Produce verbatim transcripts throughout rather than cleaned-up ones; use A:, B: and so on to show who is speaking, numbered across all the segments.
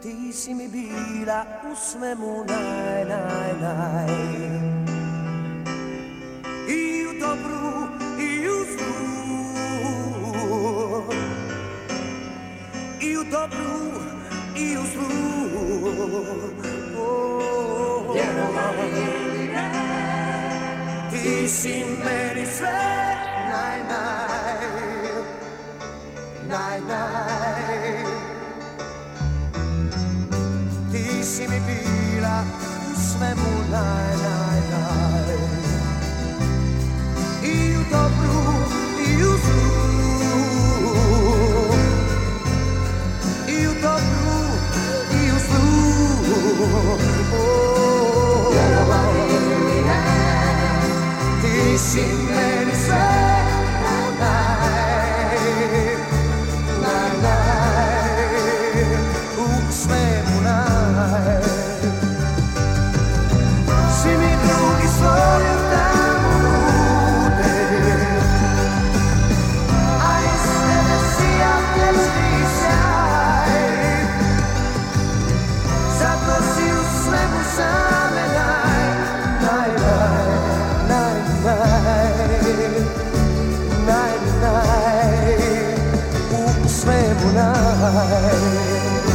A: Ti si mi bila u svemu naj, naj, naj. I u dobru i u zlu, i u dobru i u zlu. Oh, ti si meni sve naj, naj, naj, naj. Ti si mi bila u svemu naj, naj, naj. I u dobru i u zlu, i u dobru i u zlu. Oh, ti si meni sve naj, naj, naj, u svemu naj. Svi mi drugi svoje tamo nude, a iz tebe sija vječni sjaj. Zato si u svemu same naj, naj, naj, naj, naj, naj, u svemu naj.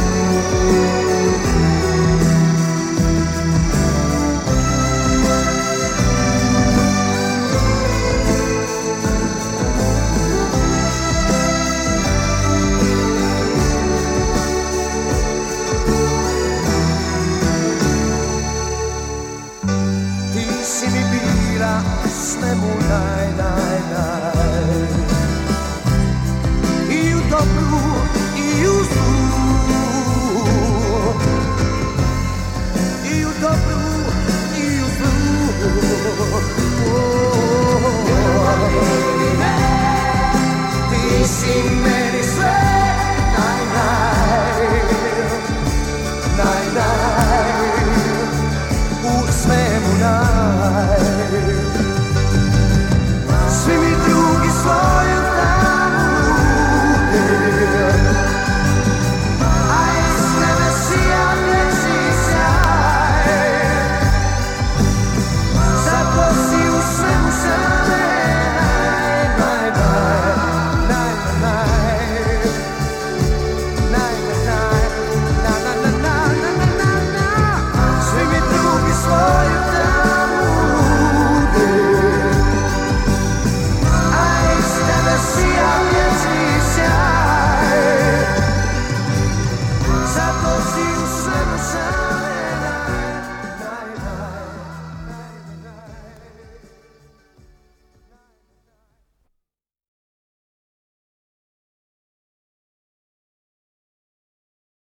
A: Ti si mi bila u svemu naj, naj, naj. I u dobru i u zlu, i u dobru i u zlu. Ti si meni sve naj, naj, naj, naj, u svemu naj. Svi mi drugi svoju tamo nude, a iz tebe sija vječni sjaj. Zato si u svemu same naj, naj, naj, naj, naj, naj, naj, naj, naj, naj, naj, naj. Svi mi drugi svoju tamo nude, a iz tebe sija vječni sjaj. Zato si u svemu same.